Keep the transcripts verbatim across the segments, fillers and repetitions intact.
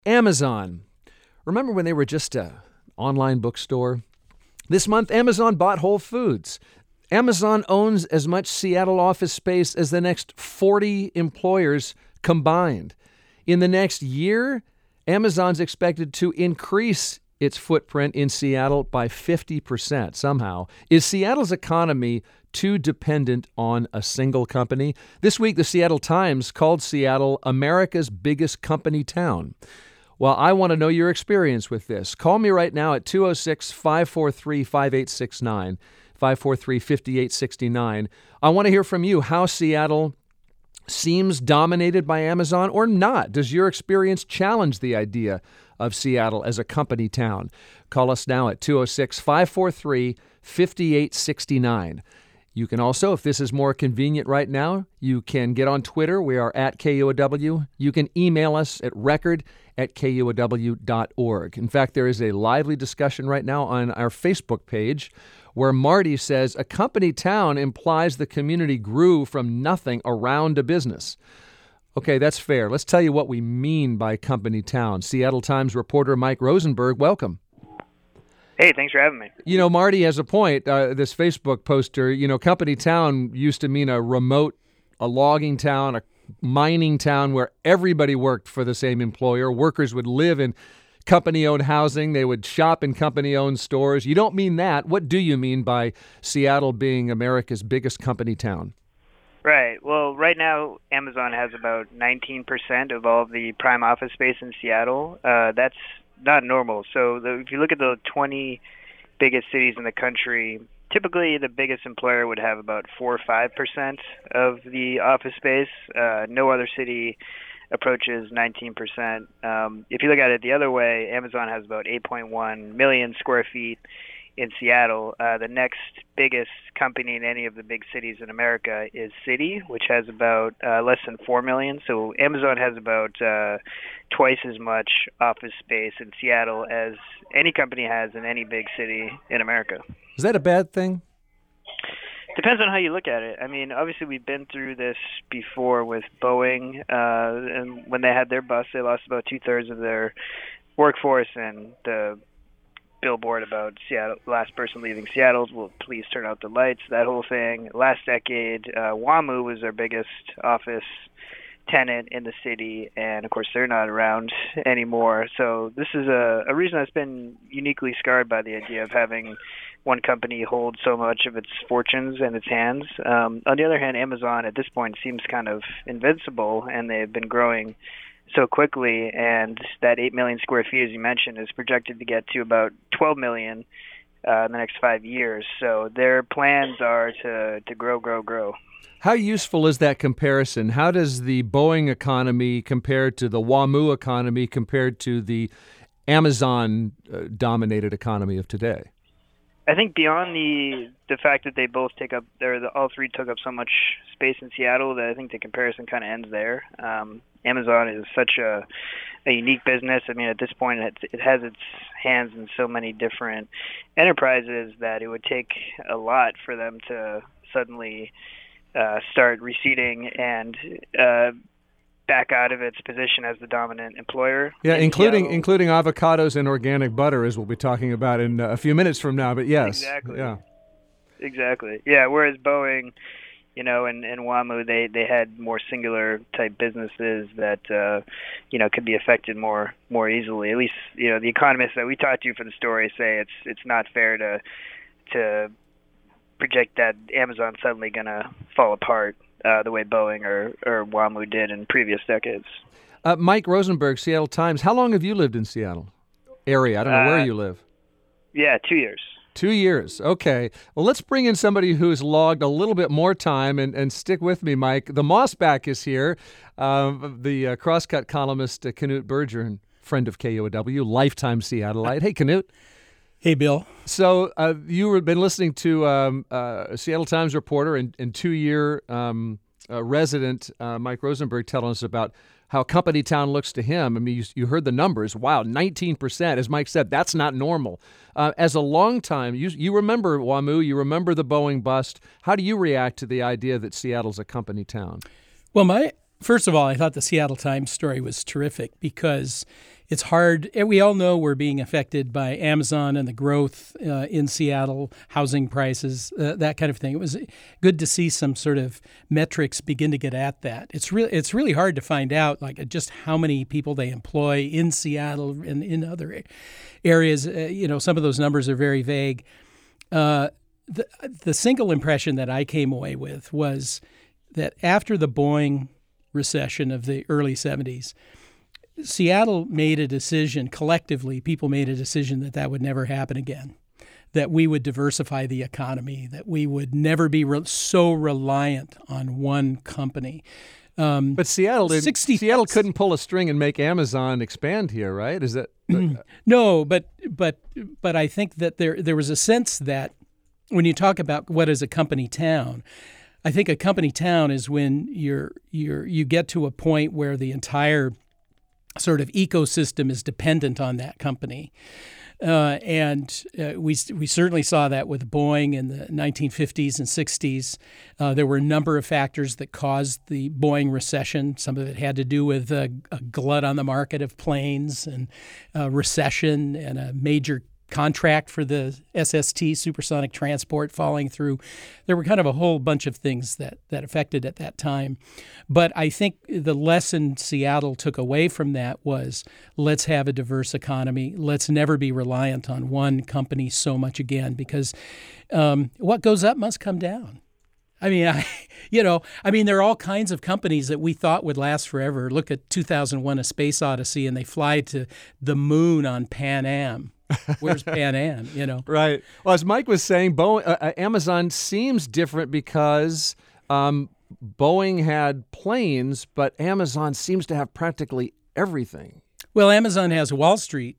Amazon. Remember when they were just an online bookstore? This month, Amazon bought Whole Foods. Amazon owns as much Seattle office space as the next forty employers combined. In the next year, Amazon's expected to increase its footprint in Seattle by fifty percent somehow. Is Seattle's economy too dependent on a single company? This week, the Seattle Times called Seattle America's biggest company town. Well, I want to know your experience with this. Call me right now at two oh six, five four three, five eight six nine, five four three, five eight six nine. I want to hear from you how Seattle seems dominated by Amazon or not. Does your experience challenge the idea of Seattle as a company town? Call us now at two oh six, five four three, five eight six nine. You can also, if this is more convenient right now, you can get on Twitter. We are at K U O W. You can email us at record at K U O W dot org. In fact, there is a lively discussion right now on our Facebook page where Marty says a company town implies the community grew from nothing around a business. Okay, that's fair. Let's tell you what we mean by company town. Seattle Times reporter Mike Rosenberg, welcome. Hey, thanks for having me. You know, Marty has a point. Uh, this Facebook poster, you know, company town used to mean a remote, a logging town, a mining town where everybody worked for the same employer. Workers would live in company-owned housing. They would shop in company-owned stores. You don't mean that. What do you mean by Seattle being America's biggest company town? Right. Well, right now, Amazon has about nineteen percent of all of the prime office space in Seattle. Uh, that's not normal. So the, if you look at the twenty biggest cities in the country, typically the biggest employer would have about four or five percent of the office space. Uh, no other city approaches nineteen percent. Um, if you look at it the other way, Amazon has about eight point one million square feet in Seattle. Uh, the next biggest company in any of the big cities in America is Citi, which has about uh, less than four million. So Amazon has about uh, twice as much office space in Seattle as any company has in any big city in America. Is that a bad thing? Depends on how you look at it. I mean, obviously we've been through this before with Boeing, uh, and when they had their bust, they lost about two-thirds of their workforce, and the billboard about Seattle, last person leaving Seattle, will please turn out the lights, that whole thing. Last decade, uh, WAMU was their biggest office tenant in the city, and of course they're not around anymore. So this is a, a reason that's been uniquely scarred by the idea of having one company hold so much of its fortunes in its hands. Um, on the other hand, Amazon at this point seems kind of invincible, and they've been growing so quickly, and that eight million square feet, as you mentioned, is projected to get to about twelve million uh, in the next five years. So their plans are to, to grow, grow, grow. How useful is that comparison? How does the Boeing economy compare to the WAMU economy compared to the Amazon-dominated economy of today? I think beyond the the fact that they both take up, or the, all three took up so much space in Seattle, that I think the comparison kind of ends there. Um, Amazon is such a, a unique business. I mean, at this point, it, it has its hands in so many different enterprises that it would take a lot for them to suddenly uh, start receding and uh, back out of its position as the dominant employer. Yeah, in including Seattle. including avocados and organic butter, as we'll be talking about in a few minutes from now. But yes, exactly. Yeah, exactly. Yeah. Whereas Boeing, you know, and, and WAMU, they, they had more singular type businesses that uh, you know could be affected more more easily. At least, you know, the economists that we talked to for the story say it's it's not fair to to project that Amazon's suddenly going to fall apart Uh, the way Boeing or, or WAMU did in previous decades. Uh, Mike Rosenberg, Seattle Times. How long have you lived in Seattle area? I don't know Uh, where you live. Yeah, two years. Two years. Okay. Well, let's bring in somebody who's logged a little bit more time, and, and stick with me, Mike. The Mossback is here, uh, the uh, Crosscut columnist, uh, Knut Berger, friend of K U O W, lifetime Seattleite. Hey, Knut. Hey, Bill. So uh, you have been listening to um, uh, a Seattle Times reporter and, and two-year um, uh, resident uh, Mike Rosenberg telling us about how company town looks to him. I mean, you, you heard the numbers. Wow, nineteen percent. As Mike said, that's not normal. Uh, as a long time, you, you remember WAMU, you remember the Boeing bust. How do you react to the idea that Seattle's a company town? Well, my first of all, I thought the Seattle Times story was terrific because it's hard. And we all know we're being affected by Amazon and the growth uh, in Seattle, housing prices, uh, that kind of thing. It was good to see some sort of metrics begin to get at that. It's really it's really hard to find out like just how many people they employ in Seattle and in other areas. Uh, you know, some of those numbers are very vague. Uh, the the single impression that I came away with was that after the Boeing recession of the early seventies, Seattle made a decision, collectively, people made a decision that that would never happen again, that we would diversify the economy, that we would never be re- so reliant on one company. Um, but Seattle did, sixty Seattle couldn't pull a string and make Amazon expand here, right? Is that no? But but but I think that there there was a sense that when you talk about what is a company town, I think a company town is when you're you're you get to a point where the entire sort of ecosystem is dependent on that company. Uh, and uh, we we certainly saw that with Boeing in the nineteen fifties and sixties. Uh, there were a number of factors that caused the Boeing recession. Some of it had to do with a, a glut on the market of planes and uh, recession and a major contract for the S S T, supersonic transport, falling through. There were kind of a whole bunch of things that, that affected at that time. But I think the lesson Seattle took away from that was, let's have a diverse economy. Let's never be reliant on one company so much again, because um, what goes up must come down. I mean, I, you know, I mean, there are all kinds of companies that we thought would last forever. Look at two thousand one, A Space Odyssey, and they fly to the moon on Pan Am. Where's Pan Am, you know? Right. Well, as Mike was saying, Boeing, uh, Amazon seems different because um, Boeing had planes, but Amazon seems to have practically everything. Well, Amazon has Wall Street,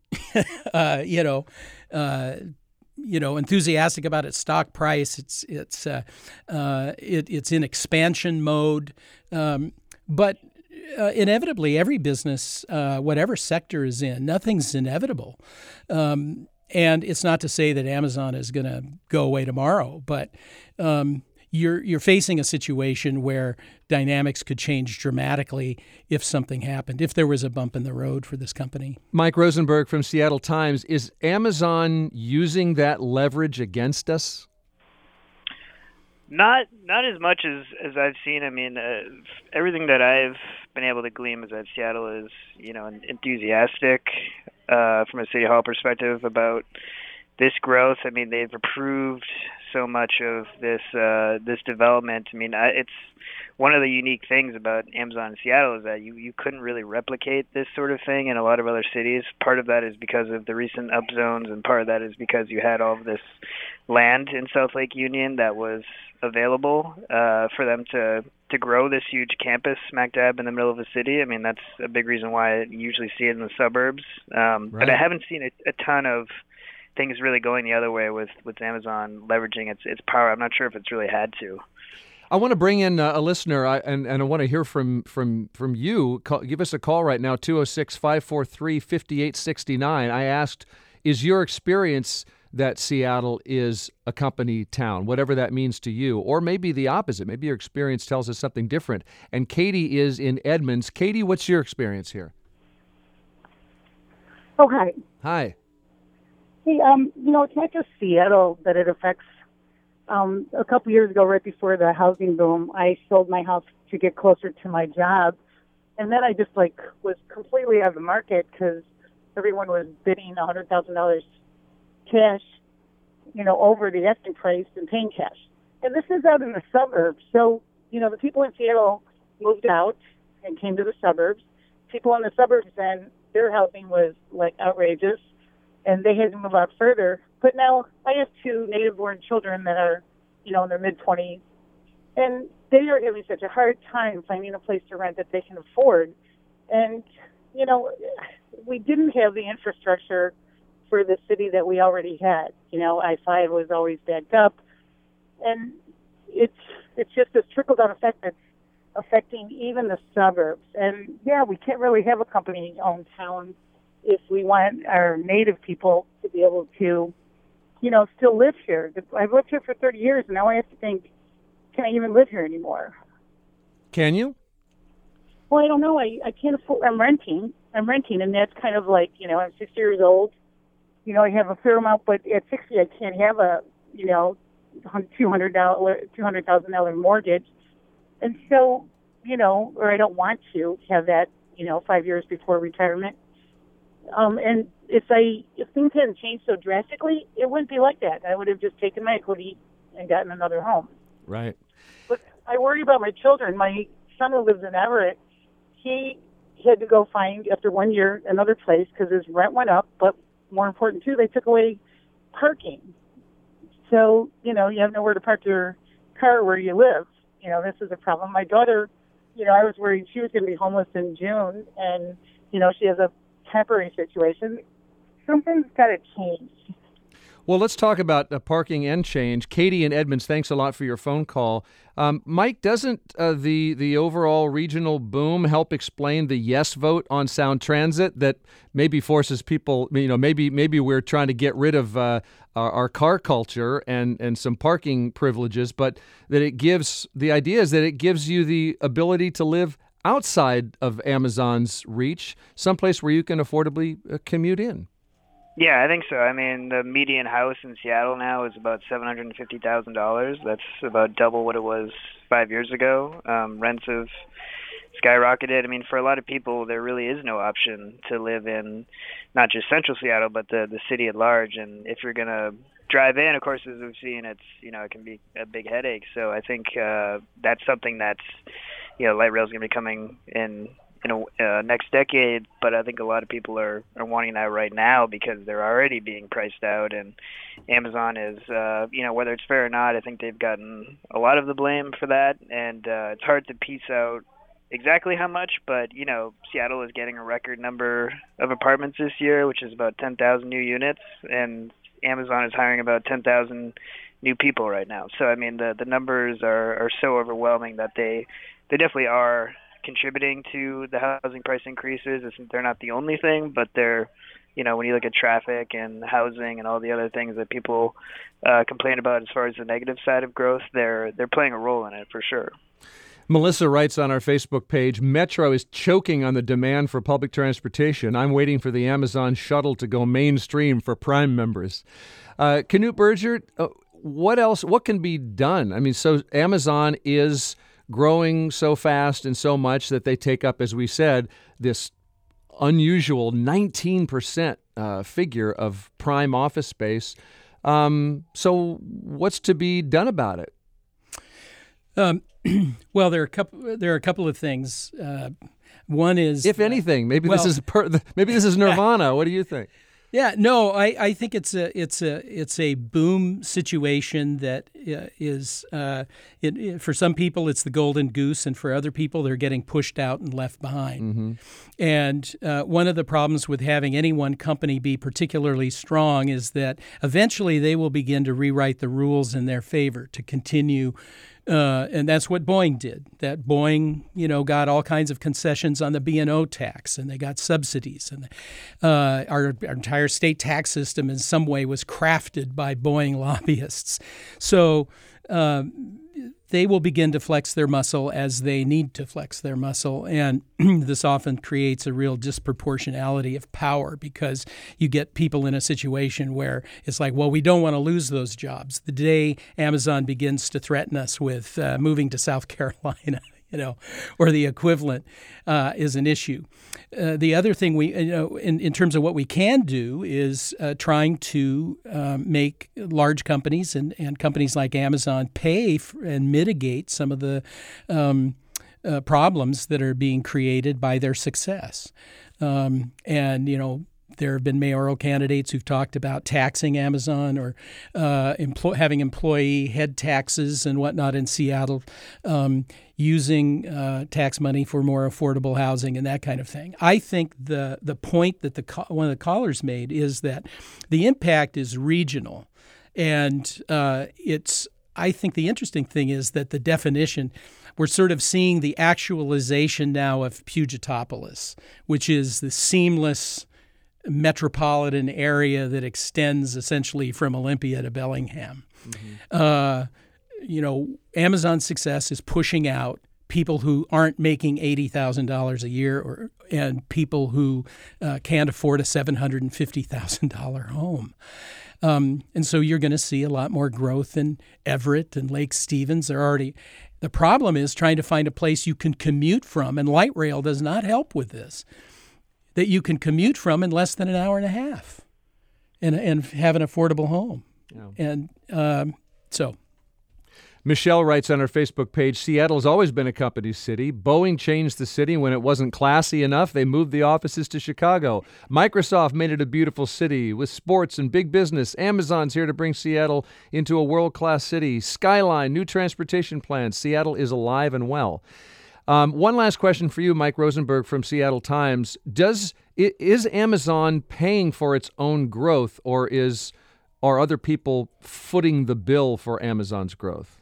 uh, you know, uh, you know, enthusiastic about its stock price. It's it's uh, uh, it, it's in expansion mode, um, but. Uh, inevitably, every business, uh, whatever sector is in, nothing's inevitable. Um, and it's not to say that Amazon is going to go away tomorrow, but um, you're you're facing a situation where dynamics could change dramatically if something happened, if there was a bump in the road for this company. Mike Rosenberg from Seattle Times. Is Amazon using that leverage against us? Not not as much as, as I've seen. I mean, uh, everything that I've been able to glean is that Seattle is, you know, enthusiastic uh, from a city hall perspective about this growth. I mean, they've approved so much of this uh, this development. I mean, I, it's one of the unique things about Amazon in Seattle is that you, you couldn't really replicate this sort of thing in a lot of other cities. Part of that is because of the recent upzones, and part of that is because you had all of this land in South Lake Union that was available uh, for them to to grow this huge campus smack dab in the middle of the city. I mean, that's a big reason why you usually see it in the suburbs. Um, right. But I haven't seen a, a ton of things really going the other way with, with Amazon leveraging its its power. I'm not sure if it's really had to. I want to bring in a listener, I, and, and I want to hear from from from you. Call, give us a call right now, two oh six, five four three, five eight six nine. I asked, is your experience that Seattle is a company town, whatever that means to you, or maybe the opposite. Maybe your experience tells us something different. And Katie is in Edmonds. Katie, what's your experience here? Oh, hi. Hi. Hey, um, you know, it's not just Seattle that it affects. Um, a couple years ago, right before the housing boom, I sold my house to get closer to my job. And then I just, like, was completely out of the market because everyone was bidding one hundred thousand dollars cash, you know, over the asking price and paying cash. And this is out in the suburbs. So, you know, the people in Seattle moved out and came to the suburbs. People in the suburbs then, their housing was, like, outrageous, and they had to move out further. But now I have two native-born children that are, you know, in their mid-twenties, and they are having such a hard time finding a place to rent that they can afford. And, you know, we didn't have the infrastructure for the city that we already had. You know, I five was always backed up, and it's it's just this trickle-down effect that's affecting even the suburbs. And, yeah, we can't really have a company-owned town if we want our native people to be able to, you know, still live here. I've lived here for thirty years, and now I have to think, can I even live here anymore? Can you? Well, I don't know. I, I can't afford, I'm renting, I'm renting, and that's kind of like, you know, I'm sixty years old. You know, I have a fair amount, but at sixty, I can't have a, you know, two hundred dollars, two hundred thousand dollars mortgage. And so, you know, or I don't want to have that, you know, five years before retirement. Um, and if I, if things hadn't changed so drastically, it wouldn't be like that. I would have just taken my equity and gotten another home. Right. But I worry about my children. My son who lives in Everett, he had to go find, after one year, another place because his rent went up. But more important, too, they took away parking. So, you know, you have nowhere to park your car where you live. You know, this is a problem. My daughter, you know, I was worried she was going to be homeless in June, and, you know, she has a temporary situation. Something's got to change. Well, let's talk about uh, parking and change. Katie in Edmonds, thanks a lot for your phone call. Um, Mike, doesn't uh, the the overall regional boom help explain the yes vote on Sound Transit that maybe forces people, you know, maybe maybe we're trying to get rid of uh, our, our car culture and, and some parking privileges, but that it gives, the idea is that it gives you the ability to live outside of Amazon's reach, someplace where you can affordably uh, commute in. Yeah, I think so. I mean, the median house in Seattle now is about seven hundred fifty thousand dollars. That's about double what it was five years ago. Um, rents have skyrocketed. I mean, for a lot of people, there really is no option to live in not just central Seattle, but the, the city at large. And if you're going to drive in, of course, as we've seen, it's, you know, it can be a big headache. So I think uh, that's something that's, you know, light rail is going to be coming in in a, uh, next decade, but I think a lot of people are, are wanting that right now because they're already being priced out, and Amazon is, uh, you know, whether it's fair or not, I think they've gotten a lot of the blame for that, and uh, it's hard to piece out exactly how much, but, you know, Seattle is getting a record number of apartments this year, which is about ten thousand new units, and Amazon is hiring about ten thousand new people right now. So, I mean, the, the numbers are, are so overwhelming that they, they definitely are contributing to the housing price increases. It's, they're not the only thing, but they're, you know, when you look at traffic and housing and all the other things that people uh, complain about as far as the negative side of growth, they're they're playing a role in it for sure. Melissa writes on our Facebook page, Metro is choking on the demand for public transportation. I'm waiting for the Amazon shuttle to go mainstream for Prime members. Uh, Knut Berger, uh, what else, what can be done? I mean, so Amazon is growing so fast and so much that they take up, as we said, this unusual nineteen percent uh, figure of prime office space. Um, so what's to be done about it? Um, well, there are a couple. There are a couple of things. Uh, one is, if anything, maybe well, this is per, maybe this is Nirvana. What do you think? Yeah, no, I, I think it's a it's a it's a boom situation that uh, is uh, it, it, for some people it's the golden goose, and for other people they're getting pushed out and left behind. Mm-hmm. And uh, one of the problems with having any one company be particularly strong is that eventually they will begin to rewrite the rules in their favor to continue. Uh, and that's what Boeing did. That Boeing, you know, got all kinds of concessions on the B and O tax, and they got subsidies. And uh, our, our entire state tax system, in some way, was crafted by Boeing lobbyists. So uh, they will begin to flex their muscle as they need to flex their muscle, and this often creates a real disproportionality of power because you get people in a situation where it's like, well, we don't want to lose those jobs. The day Amazon begins to threaten us with uh, moving to South Carolina, you know, or the equivalent, uh, is an issue. Uh, the other thing we, you know, in, in terms of what we can do is uh, trying to um, make large companies and, and companies like Amazon pay for, and mitigate some of the um, uh, problems that are being created by their success. Um, and, you know, there have been mayoral candidates who've talked about taxing Amazon or uh, empl- having employee head taxes and whatnot in Seattle, um, using uh, tax money for more affordable housing and that kind of thing. I think the the point that the co- one of the callers made is that the impact is regional, and uh, it's. I think the interesting thing is that the definition. We're sort of seeing the actualization now of Pugetopolis, which is the seamless metropolitan area that extends essentially from Olympia to Bellingham. Mm-hmm. Uh, you know, Amazon's success is pushing out people who aren't making eighty thousand dollars a year, or and people who uh, can't afford a seven hundred fifty thousand dollars home. Um, and so you're going to see a lot more growth in Everett and Lake Stevens. They're already. The problem is trying to find a place you can commute from, and light rail does not help with this, that you can commute from in less than an hour and a half and, and have an affordable home. Yeah. And um, so... Michelle writes on her Facebook page, Seattle's always been a company city. Boeing changed the city when it wasn't classy enough. They moved the offices to Chicago. Microsoft made it a beautiful city with sports and big business. Amazon's here to bring Seattle into a world-class city. Skyline, new transportation plans. Seattle is alive and well. Um, one last question for you, Mike Rosenberg from Seattle Times. Does is Amazon paying for its own growth, or is are other people footing the bill for Amazon's growth?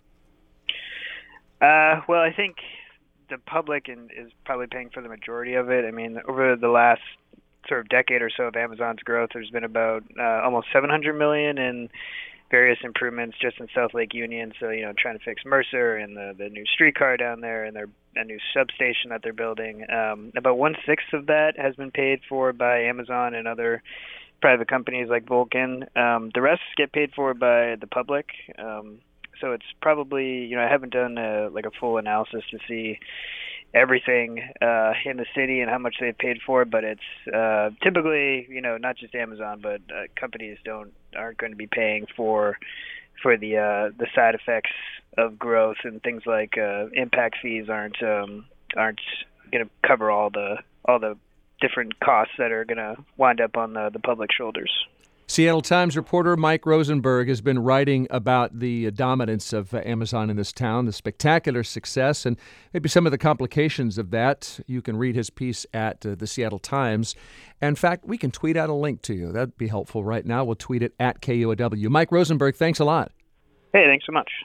Uh, well, I think the public in, is probably paying for the majority of it. I mean, over the last sort of decade or so of Amazon's growth, there's been about uh, almost seven hundred million dollars in various improvements just in South Lake Union. So, you know, trying to fix Mercer and the, the new streetcar down there and their a new substation that they're building. Um, about one-sixth of that has been paid for by Amazon and other private companies like Vulcan. Um, the rest get paid for by the public. Um, So it's probably, you know, I haven't done a, like a full analysis to see everything uh, in the city and how much they've paid for, but it's uh, typically, you know, not just Amazon, but uh, companies don't aren't going to be paying for for the uh, the side effects of growth, and things like uh, impact fees aren't um, aren't going to cover all the all the different costs that are going to wind up on the, the public shoulders. Seattle Times reporter Mike Rosenberg has been writing about the dominance of Amazon in this town, the spectacular success, and maybe some of the complications of that. You can read his piece at uh, the Seattle Times. In fact, we can tweet out a link to you. That'd be helpful right now. We'll tweet it at K U O W. Mike Rosenberg, thanks a lot. Hey, thanks so much.